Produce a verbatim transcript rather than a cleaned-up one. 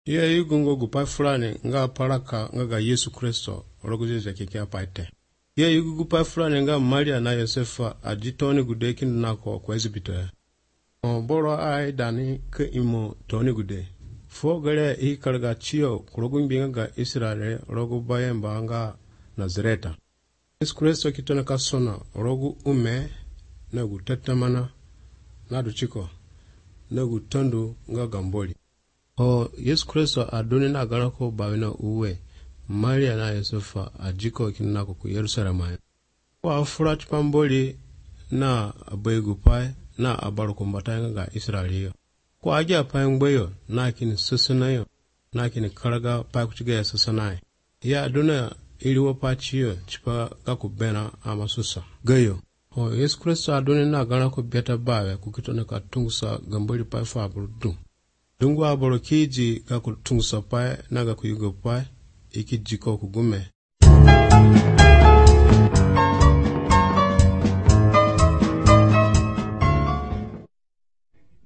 Iya yugungo gupai fulani nga paraka nga ga Yesu Kristo ologuzeze kike apaite. Iya yugu gupai fulani nga Maria na Yosefa ajitoni gude kindu nako kwa Ezibito. Boro ai dani ke imo toni gude. Fo gare i karga chiyo kurogumbinga ga Israele rogu bayemba nga Nazareta. Yesu Kristo kitona kasona rogu ume na gutetamana na duchiko na gutandu nga gamboli. O Yesu Kristo adoni na garako bawina uwe Maria na Yosefa ajiko kinako ku Yerusalema. Wa afura chipamboli na abegu pai na abaruko mbatanga ga Israeliyo. Kwa aja pai ngbeyo na kini susunayo na kini karaga pai kuchiga susanayo. Ya adona iliwa pachiyo chipa gaku bena ama susa. Gayo. O Yesu Kristo adoni na garako beta bawe kukitona katungusa gamboli pai fabulu dung. Dungu aboro kiji gaku tungsa pai naga kuyugo pai iki jiko kugume.